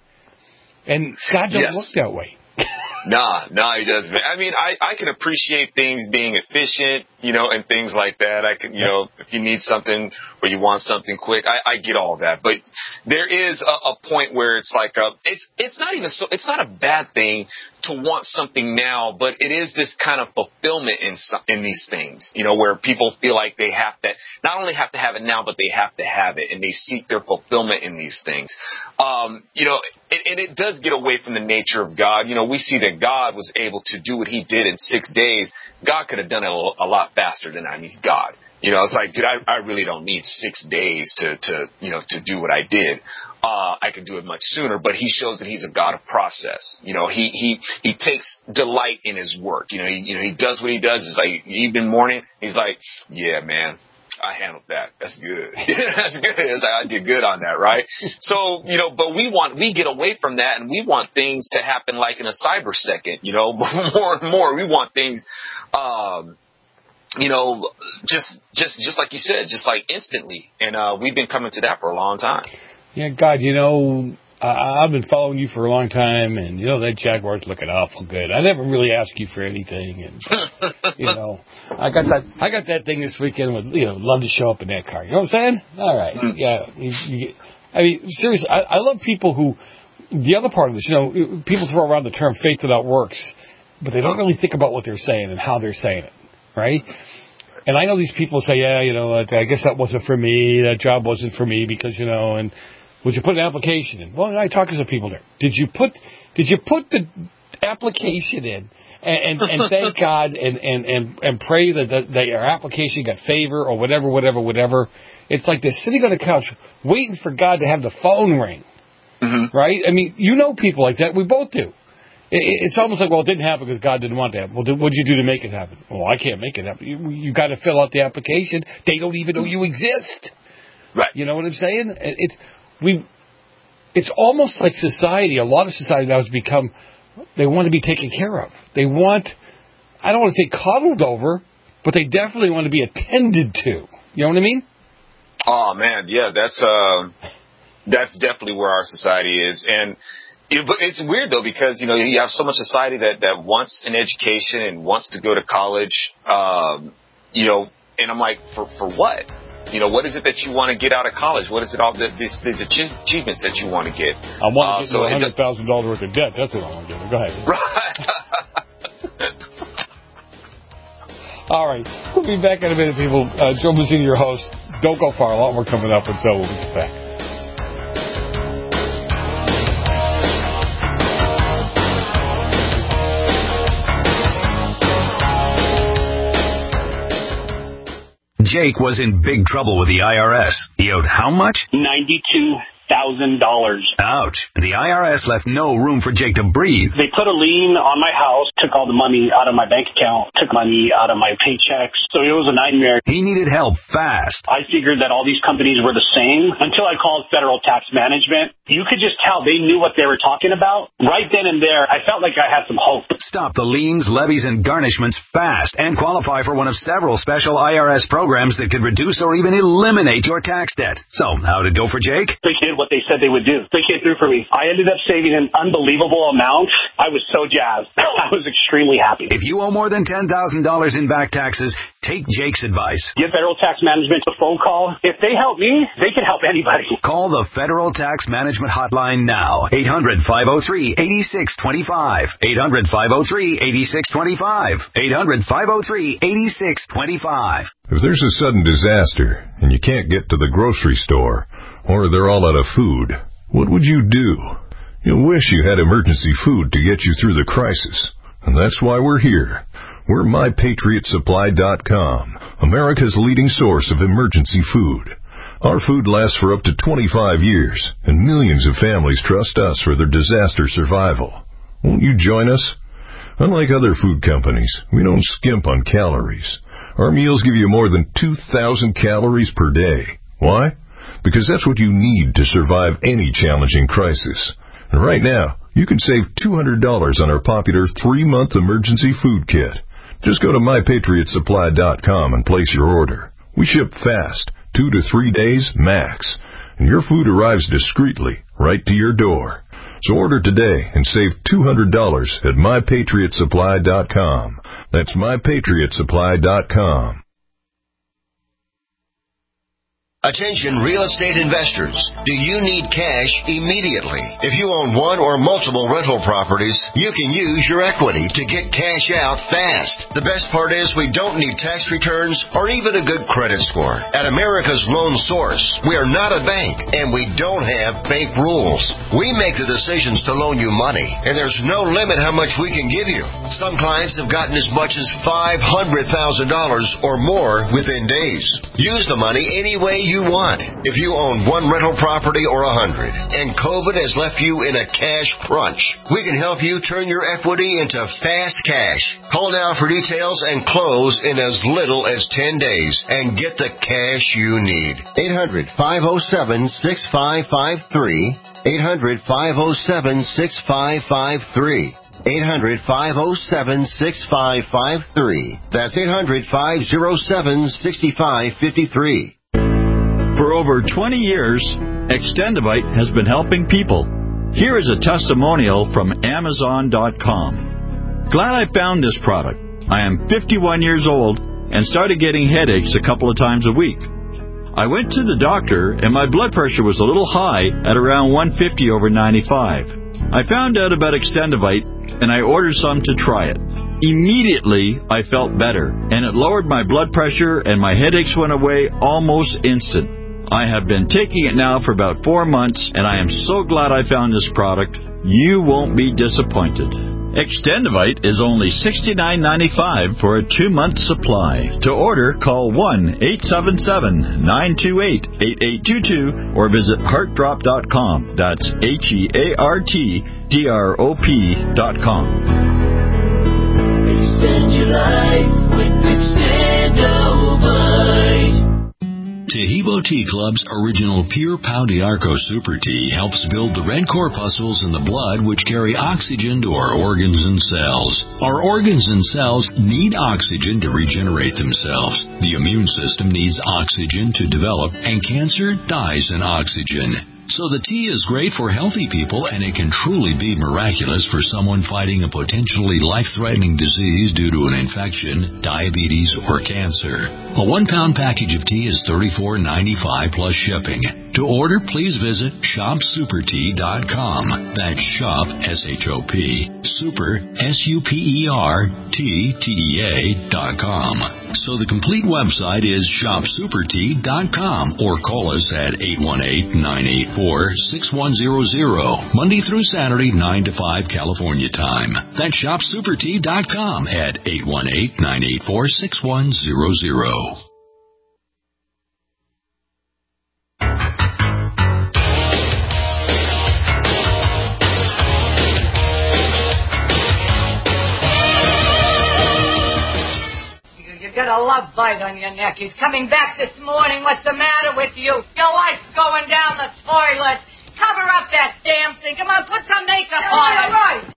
And God don't yes. look that way. Nah, nah, he doesn't. I mean, I, I can appreciate things being efficient, you know, and things like that. I can, you know, if you need something or you want something quick, I, I get all that. But there is a, a point where it's like, a, it's, it's not even so, it's not a bad thing to want something now, but it is this kind of fulfillment in some, in these things, you know, where people feel like they have to, not only have to have it now, but they have to have it, and they seek their fulfillment in these things. Um, you know, and, and it does get away from the nature of God. You know, we see that God was able to do what he did in six days. God could have done it a, a lot faster than that. He's God. You know, it's like, dude, I, I really don't need six days to, to, you know, to do what I did. Uh, I could do it much sooner, but he shows that he's a God of process. You know, he, he, he takes delight in his work. You know, he, you know, he does what he does. It's like evening, morning. He's like, yeah, man, I handled that. That's good. That's good. It's like, I did good on that, right? So, you know, but we want, we get away from that, and we want things to happen like in a cyber second, you know, more and more. We want things, um, you know, just, just, just like you said, just like instantly. And, uh, we've been coming to that for a long time. Yeah, God, you know, I, I've been following you for a long time, and, you know, that Jaguar's looking awful good. I never really asked you for anything, and, you know, I got that I got that thing this weekend with, you know, love to show up in that car. You know what I'm saying? All right. Yeah. You, you, I mean, seriously, I, I love people who, the other part of this, you know, people throw around the term faith without works, but they don't really think about what they're saying and how they're saying it, right? And I know these people say, yeah, you know, I guess that wasn't for me, that job wasn't for me because, you know, and would you put an application in? Well, I talked to some people there. Did you put Did you put the application in and, and, and thank God and, and, and, and pray that, that, that your application got favor or whatever, whatever, whatever? It's like they're sitting on the couch waiting for God to have the phone ring, mm-hmm. right? I mean, you know people like that. We both do. It, it's almost like, well, it didn't happen because God didn't want that. Well, what did you do to make it happen? Well, I can't make it happen. You, you got to fill out the application. They don't even know you exist. Right. You know what I'm saying? It, it's we. It's almost like society. A lot of society now has become. They want to be taken care of. They want. I don't want to say coddled over, but they definitely want to be attended to. You know what I mean? Oh man, yeah, that's uh, that's definitely where our society is, and. It, but it's weird, though, because, you know, you have so much society that, that wants an education and wants to go to college, um, you know, and I'm like, for, for what? You know, what is it that you want to get out of college? What is it all, the, these, these achievements that you want to get? I want to uh, get so one hundred thousand dollars worth of debt. That's what I want to get. Go ahead. Right. All right. We'll be back in a minute, people. Uh, Joe Mazzini, your host. Don't go far. A lot more coming up, and so we'll be back. Jake was in big trouble with the I R S. He owed how much? ninety-two thousand dollars. Ouch. The I R S left no room for Jake to breathe. They put a lien on my house, took all the money out of my bank account, took money out of my paychecks. So it was a nightmare. He needed help fast. I figured that all these companies were the same until I called Federal Tax Management. You could just tell they knew what they were talking about. Right then and there, I felt like I had some hope. Stop the liens, levies, and garnishments fast and qualify for one of several special I R S programs that could reduce or even eliminate your tax debt. So, how'd it go for Jake? They did what they said they would do. They came through for me. I ended up saving an unbelievable amount. I was so jazzed. I was extremely happy. If you owe more than ten thousand dollars in back taxes, take Jake's advice. Give Federal Tax Management a phone call. If they help me, they can help anybody. Call the Federal Tax Management Hotline now. eight hundred, five oh three, eight six two five. eight hundred, five oh three, eight six two five. eight hundred, five oh three, eight six two five. If there's a sudden disaster and you can't get to the grocery store, or they're all out of food, what would you do? You'll wish you had emergency food to get you through the crisis. And that's why we're here. We're my patriot supply dot com, America's leading source of emergency food. Our food lasts for up to twenty-five years, and millions of families trust us for their disaster survival. Won't you join us? Unlike other food companies, we don't skimp on calories. Our meals give you more than two thousand calories per day. Why? Because that's what you need to survive any challenging crisis. And right now, you can save two hundred dollars on our popular three-month emergency food kit. Just go to my patriot supply dot com and place your order. We ship fast, two to three days max, and your food arrives discreetly right to your door. So order today and save two hundred dollars at my patriot supply dot com. That's my patriot supply dot com. Attention real estate investors. Do you need cash immediately? If you own one or multiple rental properties, you can use your equity to get cash out fast. The best part is we don't need tax returns or even a good credit score. At America's Loan Source, we are not a bank and we don't have bank rules. We make the decisions to loan you money, and there's no limit how much we can give you. Some clients have gotten as much as five hundred thousand dollars or more within days. Use the money any way you want. If you own one rental property or a hundred, and COVID has left you in a cash crunch, we can help you turn your equity into fast cash. Call now for details and close in as little as ten days and get the cash you need. eight hundred, five oh seven, six five five three. eight hundred, five oh seven, six five five three. eight hundred, five oh seven, six five five three. That's eight hundred, five oh seven, six five five three. For over twenty years, Extendivite has been helping people. Here is a testimonial from Amazon dot com. Glad I found this product. I am fifty-one years old and started getting headaches a couple of times a week. I went to the doctor and my blood pressure was a little high at around one fifty over ninety-five. I found out about Extendivite and I ordered some to try it. Immediately, I felt better, and it lowered my blood pressure and my headaches went away almost instant. I have been taking it now for about four months, and I am so glad I found this product. You won't be disappointed. Extendivite is only sixty-nine ninety-five for a two-month supply. To order, call one eight seven seven, nine two eight, eight eight two two or visit heart drop dot com. That's H E A R T D R O P dot com. Extend your life with Extendivite. Taheebo Tea Club's original Pure Pau d'Arco Super Tea helps build the red corpuscles in the blood which carry oxygen to our organs and cells. Our organs and cells need oxygen to regenerate themselves. The immune system needs oxygen to develop, and cancer dies in oxygen. So the tea is great for healthy people, and it can truly be miraculous for someone fighting a potentially life-threatening disease due to an infection, diabetes, or cancer. A one-pound package of tea is thirty-four ninety-five plus shipping. To order, please visit shop super tea dot com. That's shop, S H O P, super, S U P E R, T, T E A dot com. So the complete website is shop super tea dot com, or call us at eight one eight, nine eight four, six one zero zero, Monday through Saturday, nine to five California time. That's shop super tea dot com at eight one eight, nine eight four, six one zero zero. Got a love bite on your neck. He's coming back this morning. What's the matter with you? Your wife's going down the toilet. Cover up that damn thing. Come on, put some makeup on it. All right.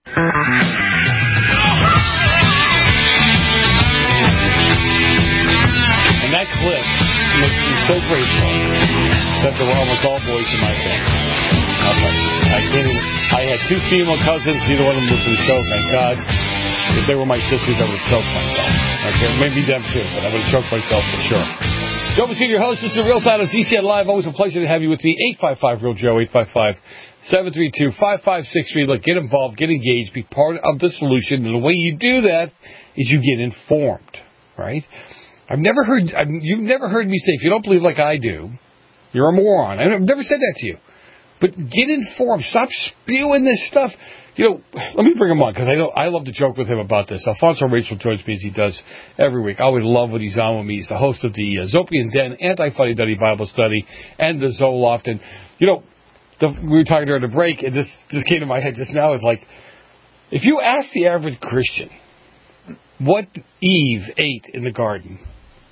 And that clip makes me so grateful that there were almost all boys in my family. I can't even, I had two female cousins. Neither one of them was in the show, thank God. If they were my sisters, I would have choked myself. Okay, maybe them too, but I would have choked myself for sure. Joe Messina, your host. This is the Real Side of Z C N Live. Always a pleasure to have you with me. eight five five Real Joe, eight five five, seven three two, five five six three. Look, get involved, get engaged, be part of the solution. And the way you do that is you get informed, right? I've never heard, I've, you've never heard me say, if you don't believe like I do, you're a moron. I've never said that to you. But get informed. Stop spewing this stuff. You know, let me bring him on, because I know I love to joke with him about this. Alfonso Rachel joins me as he does every week. I always love when he's on with me. He's the host of the uh, Zopian Den Anti-Funny Duddy Bible Study and the Zoloft. And, you know, the, we were talking during the break, and this just came to my head just now, is like, if you ask the average Christian what Eve ate in the garden,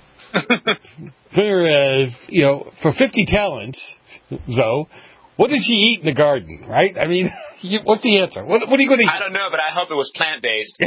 for, uh, you know, for fifty talents, Zoe, what did she eat in the garden, right? I mean, you, what's the answer? What, what are you going to eat? I don't know, but I hope it was plant-based.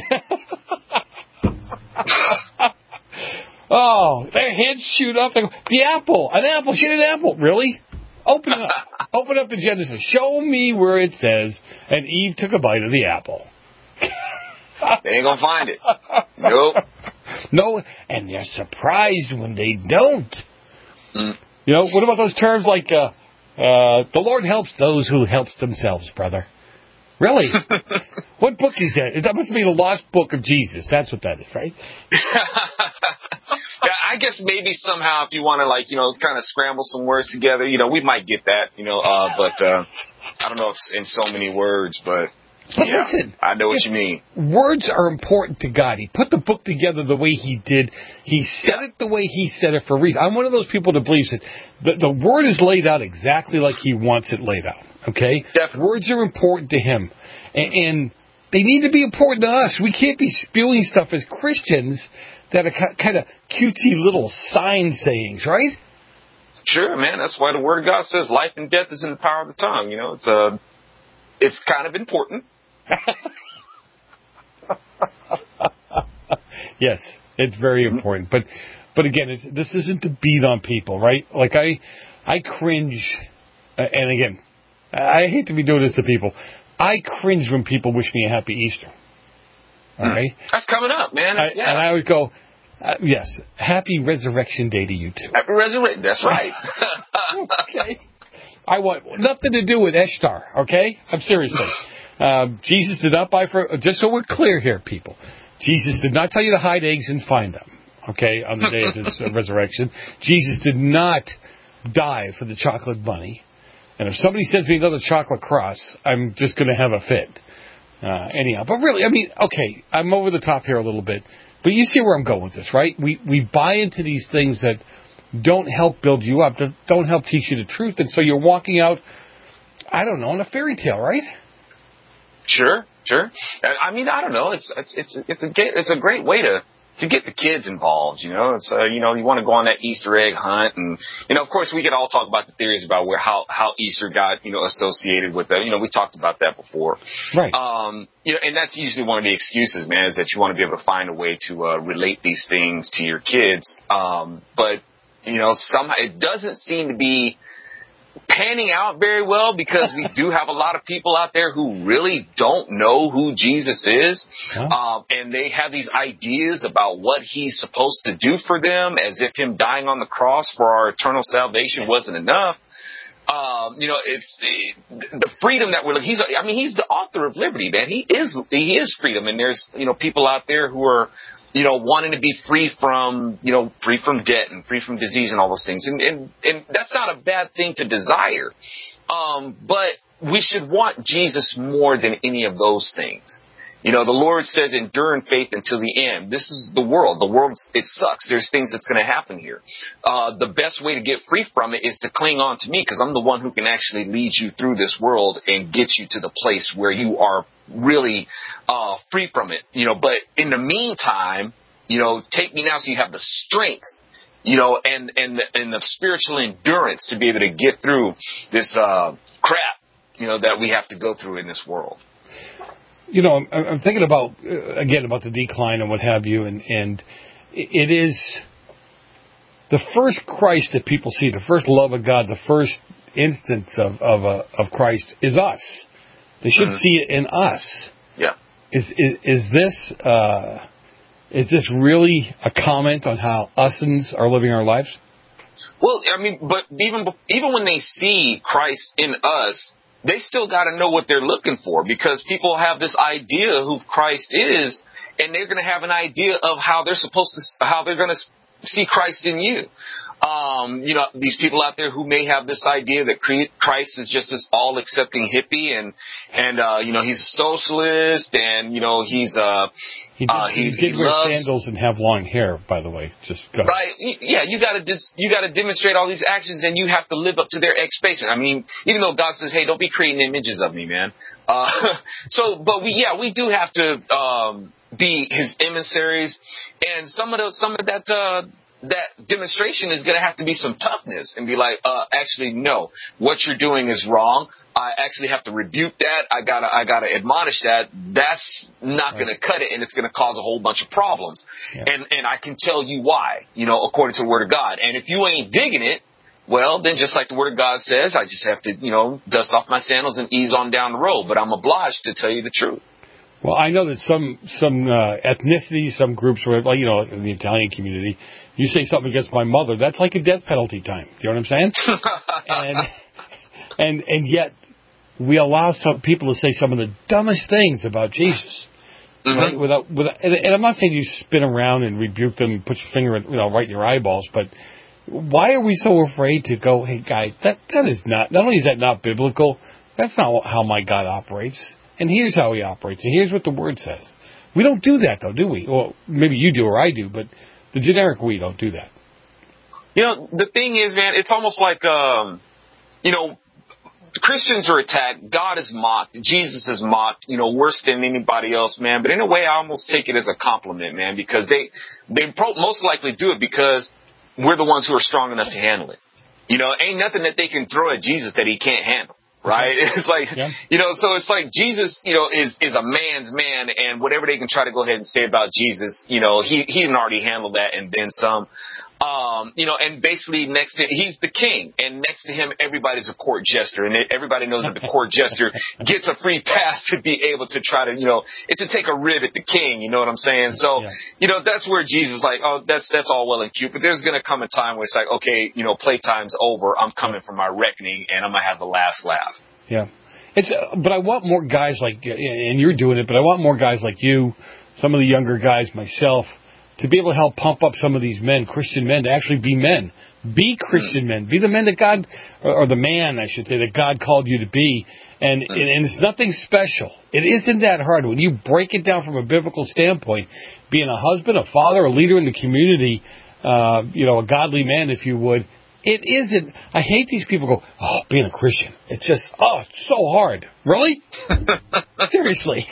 Oh, their heads shoot up. The apple. An apple. She had an apple. Really? Open it up. Open up the Genesis. Show me where it says, and Eve took a bite of the apple. They ain't going to find it. Nope. No, and they're surprised when they don't. Mm. You know, what about those terms like, uh, uh, the Lord helps those who helps themselves, brother? Really? What book is that? That must be the Lost Book of Jesus. That's what that is, right? Yeah, I guess maybe somehow if you want to, like, you know, kind of scramble some words together, you know, we might get that, you know, uh, but uh, I don't know if it's in so many words, but, but yeah, listen, I know what you mean. Words are important to God. He put the book together the way he did. He said yeah. it the way he said it for a reason. I'm one of those people that believes that the, the word is laid out exactly like he wants it laid out, okay? Definitely. Words are important to him, and, and they need to be important to us. We can't be spewing stuff as Christians that are kind of cutesy little sign sayings, right? Sure, man. That's why the Word of God says life and death is in the power of the tongue. You know, it's uh, it's kind of important. Yes, it's very important. But but again, it's, this isn't to beat on people, right? Like I I cringe, uh, and again, I hate to be doing this to people. I cringe when people wish me a happy Easter. All right? That's coming up, man. I, yeah. And I would go, uh, yes, happy Resurrection Day to you too. Happy Resurrection, that's right. Okay. I want nothing to do with Ishtar, okay? I'm seriously. Uh, Jesus did not buy for, just so we're clear here, people. Jesus did not tell you to hide eggs and find them, okay, on the day of his uh, resurrection. Jesus did not die for the chocolate bunny. And if somebody sends me another chocolate cross, I'm just going to have a fit. Uh, anyhow, but really, I mean, okay, I'm over the top here a little bit, but you see where I'm going with this, right? We we buy into these things that don't help build you up, that don't help teach you the truth, and so you're walking out, I don't know, in a fairy tale, right? Sure, sure. I mean, I don't know. It's it's it's it's a it's a great way to. to get the kids involved, you know. It's uh, you know, you want to go on that Easter egg hunt, and you know, of course, we could all talk about the theories about where how how Easter got, you know, associated with that. You know, we talked about that before, right? Um, you know, and that's usually one of the excuses, man, is that you want to be able to find a way to uh, relate these things to your kids. Um, but you know, somehow it doesn't seem to be panning out very well, because we do have a lot of people out there who really don't know who Jesus is. Huh? Um, and they have these ideas about what he's supposed to do for them, as if him dying on the cross for our eternal salvation wasn't enough. Um, you know, it's it, the freedom that we're, he's, I mean, he's the author of liberty, man. He is, he is freedom. And there's, you know, people out there who are, you know, wanting to be free from, you know, free from debt and free from disease and all those things. And, and, and that's not a bad thing to desire. Um, but we should want Jesus more than any of those things. You know, the Lord says, endure in faith until the end. This is the world. The world, it sucks. There's things that's going to happen here. Uh, the best way to get free from it is to cling on to me, because I'm the one who can actually lead you through this world and get you to the place where you are really uh, free from it. You know, but in the meantime, you know, take me now so you have the strength, you know, and, and, the, and the spiritual endurance to be able to get through this uh, crap, you know, that we have to go through in this world. You know, I'm, I'm thinking about, uh, again, about the decline and what have you, and, and it is the first Christ that people see, the first love of God, the first instance of of, uh, of Christ is us. They should mm-hmm. see it in us. Yeah. Is is, is this uh, is this really a comment on how usins are living our lives? Well, I mean, but even even when they see Christ in us, they still got to know what they're looking for, because people have this idea of who Christ is, and they're going to have an idea of how they're supposed to, how they're going to see Christ in you. Um, you know, these people out there who may have this idea that Christ is just this all-accepting hippie, and and uh, you know, he's a socialist, and you know, he's uh, he did, uh, he, he did he wear loves, sandals and have long hair, by the way. Just go. Right? Yeah, you got to dis- you got to demonstrate all these actions, and you have to live up to their expectation. I mean, even though God says, "Hey, don't be creating images of me, man." Uh, so, but we, yeah, we do have to um, be His emissaries, and some of the some of that. Uh, that demonstration is going to have to be some toughness and be like, uh, actually, no, what you're doing is wrong. I actually have to rebuke that. I gotta, I gotta admonish that. That's not right. going to cut it, and it's going to cause a whole bunch of problems. Yeah. And, and I can tell you why, you know, according to the Word of God. And if you ain't digging it, well, then just like the Word of God says, I just have to, you know, dust off my sandals and ease on down the road. But I'm obliged to tell you the truth. Well, I know that some some uh, ethnicities, some groups, were, like, you know, in the Italian community, you say something against my mother, that's like a death penalty time. You know what I'm saying? and and and yet we allow some people to say some of the dumbest things about Jesus. Mm-hmm. Right? Without, without, and, and I'm not saying you spin around and rebuke them and put your finger, you know, right in your eyeballs, but why are we so afraid to go, hey, guys, that, that is not, not only is that not biblical, that's not how my God operates, and here's how he operates, and here's what the Word says. We don't do that, though, do we? Well, maybe you do or I do, but the generic we don't do that. You know, the thing is, man, it's almost like, um, you know, Christians are attacked, God is mocked, Jesus is mocked, you know, worse than anybody else, man. But in a way, I almost take it as a compliment, man, because they they pro- most likely do it because we're the ones who are strong enough to handle it. You know, ain't nothing that they can throw at Jesus that he can't handle, right? It's like, yeah. you know, so it's like Jesus, you know, is is a man's man, and whatever they can try to go ahead and say about Jesus, you know, he he didn't already handle that and then some. Um, you know, and basically next to he's the king, and next to him, everybody's a court jester, and everybody knows that the court jester gets a free pass to be able to try to, you know, it's to take a rib at the king. You know what I'm saying? So, yeah. you know, that's where Jesus is like, oh, that's that's all well and cute, but there's going to come a time where it's like, okay, you know, playtime's over. I'm coming for my reckoning, and I'm gonna have the last laugh. Yeah, it's. Uh, but I want more guys like, and you're doing it, but I want more guys like you, some of the younger guys, myself, to be able to help pump up some of these men, Christian men, to actually be men. Be Christian men. Be the men that God, or, or the man, I should say, that God called you to be. And, and, and it's nothing special. It isn't that hard. When you break it down from a biblical standpoint, being a husband, a father, a leader in the community, uh, you know, a godly man, if you would, it isn't. I hate these people who go, oh, being a Christian. It's just, oh, it's so hard. Really? Seriously.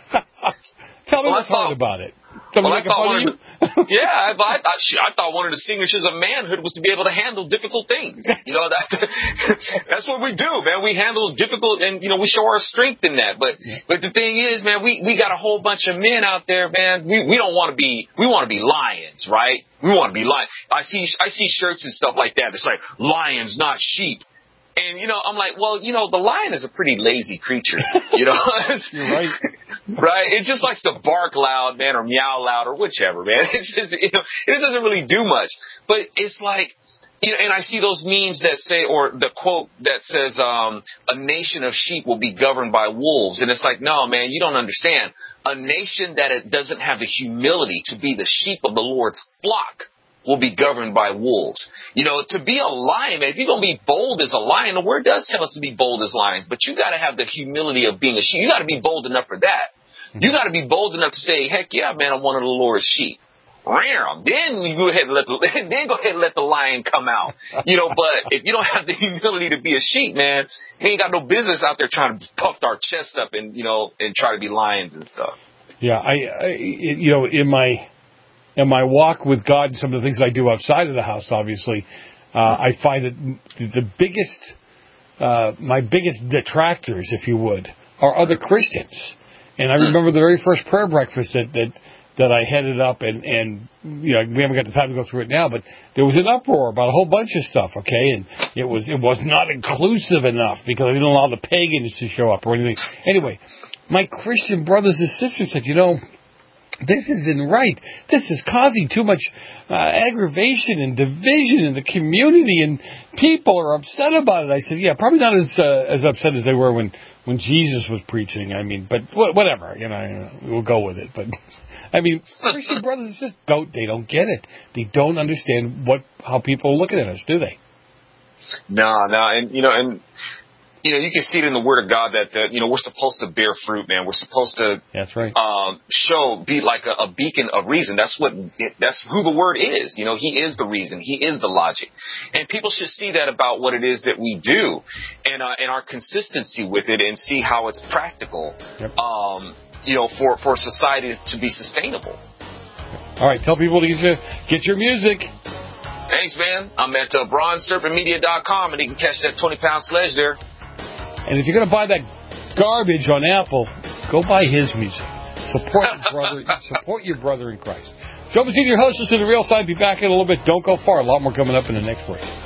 Tell me well, what's hard about it. Somebody well, making fun of you? The, yeah, I, I thought I thought one of the signatures of manhood was to be able to handle difficult things. You know, that that's what we do, man. We handle difficult, and you know, we show our strength in that. But yeah. but the thing is, man, we, we got a whole bunch of men out there, man. We we don't want to be we want to be lions, right? We want to be lions. I see I see shirts and stuff like that. It's like lions, not sheep. And, you know, I'm like, well, you know, the lion is a pretty lazy creature, you know. You're right. Right? It just likes to bark loud, man, or meow loud, or whichever, man. It's just, you know, it doesn't really do much. But it's like, you know, and I see those memes that say, or the quote that says, um, a nation of sheep will be governed by wolves. And it's like, no, man, you don't understand. A nation that it doesn't have the humility to be the sheep of the Lord's flock will be governed by wolves. You know, to be a lion, man, if you're going to be bold as a lion, the word does tell us to be bold as lions, but you got to have the humility of being a sheep. You got to be bold enough for that. Mm-hmm. You got to be bold enough to say, heck yeah, man, I'm one of the Lord's sheep. Then you go ahead and let the, then go ahead and let the lion come out. You know, but if you don't have the humility to be a sheep, man, you ain't got no business out there trying to puff our chest up and, you know, and try to be lions and stuff. Yeah, I, I you know, in my, in my walk with God and some of the things I do outside of the house, obviously, uh, I find that the biggest, uh, my biggest detractors, if you would, are other Christians. And I remember the very first prayer breakfast that, that, that I headed up, and, and, you know, we haven't got the time to go through it now, but there was an uproar about a whole bunch of stuff, okay? And it was, it was not inclusive enough because I didn't allow the pagans to show up or anything. Anyway, my Christian brothers and sisters said, you know, this isn't right. This is causing too much uh, aggravation and division in the community, and people are upset about it. I said, yeah, probably not as uh, as upset as they were when, when Jesus was preaching. I mean, but wh- whatever, you know, we'll go with it. But I mean, Christian brothers just don't, they don't get it. They don't understand what how people are looking at us, do they? No, no, and you know, and you know, you can see it in the Word of God that, that you know, we're supposed to bear fruit, man. We're supposed to, that's right, um, show, be like a, a beacon of reason. That's what, that's who the Word is. You know, He is the reason. He is the logic. And people should see that about what it is that we do, and uh, and our consistency with it, and see how it's practical, yep. um, you know, for, for society to be sustainable. All right, tell people to get your, get your music. Thanks, man. I'm at uh, bronze serpent media dot com, and you can catch that twenty pound sledge there. And if you're going to buy that garbage on Apple, go buy his music. Support your brother. Support your brother in Christ. Joe Mazzini, your host, is to the real side. Be back in a little bit. Don't go far. A lot more coming up in the next break.